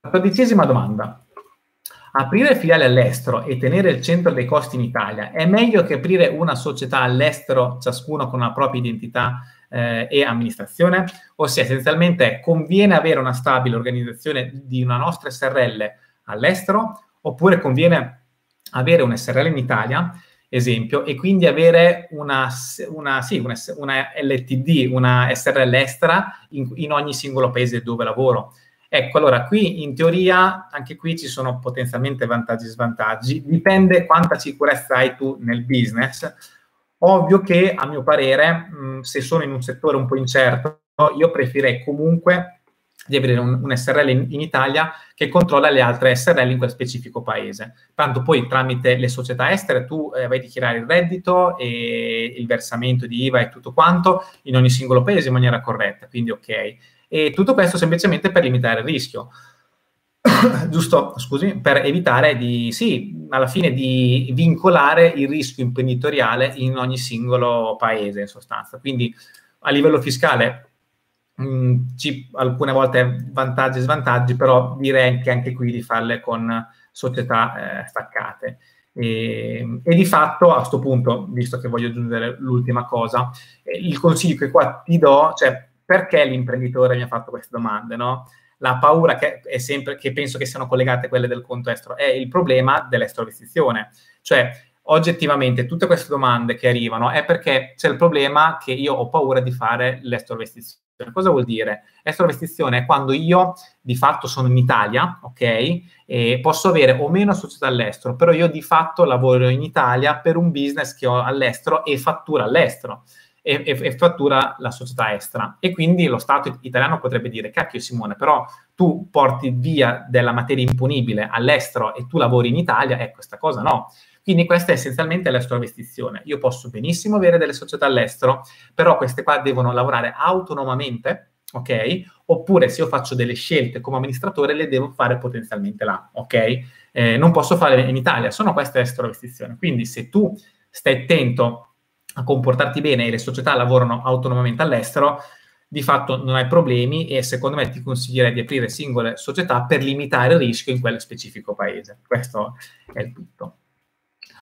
14ª domanda. Aprire filiali all'estero e tenere il centro dei costi in Italia è meglio che aprire una società all'estero, ciascuno con una propria identità e amministrazione? Ossia, essenzialmente, conviene avere una stabile organizzazione di una nostra SRL all'estero, oppure conviene avere un SRL in Italia, esempio, e quindi avere una LTD, una SRL estera in ogni singolo paese dove lavoro. Ecco, allora, qui in teoria, anche qui ci sono potenzialmente vantaggi e svantaggi, dipende quanta sicurezza hai tu nel business. Ovvio che, a mio parere, se sono in un settore un po' incerto, io preferirei comunque di avere un SRL in Italia che controlla le altre SRL in quel specifico paese. Tanto poi tramite le società estere tu vai a dichiarare il reddito e il versamento di IVA e tutto quanto in ogni singolo paese in maniera corretta, quindi ok. E tutto questo semplicemente per limitare il rischio. Giusto, scusi, per evitare alla fine di vincolare il rischio imprenditoriale in ogni singolo paese, in sostanza. Quindi a livello fiscale alcune volte vantaggi e svantaggi, però direi che anche qui di farle con società staccate. E di fatto, a questo punto, visto che voglio aggiungere l'ultima cosa, il consiglio che qua ti do, cioè, perché l'imprenditore mi ha fatto queste domande, no? La paura che penso che siano collegate a quelle del conto estero è il problema dell'estrovestizione. Cioè, oggettivamente, tutte queste domande che arrivano è perché c'è il problema che io ho paura di fare l'estrovestizione. Cosa vuol dire? Estrovestizione è quando io di fatto sono in Italia, ok? E posso avere o meno società all'estero, però io di fatto lavoro in Italia per un business che ho all'estero e fattura all'estero. E fattura la società estera. E quindi lo Stato italiano potrebbe dire: cacchio Simone, però tu porti via della materia imponibile all'estero e tu lavori in Italia, questa cosa no. Quindi questa è essenzialmente l'estrovestizione. Io posso benissimo avere delle società all'estero, però queste qua devono lavorare autonomamente, ok? Oppure se io faccio delle scelte come amministratore, le devo fare potenzialmente là, ok? Non posso fare in Italia, sono queste estrovestizioni. Quindi se tu stai attento a comportarti bene e le società lavorano autonomamente all'estero, di fatto non hai problemi e secondo me ti consiglierei di aprire singole società per limitare il rischio in quel specifico paese. Questo è il tutto.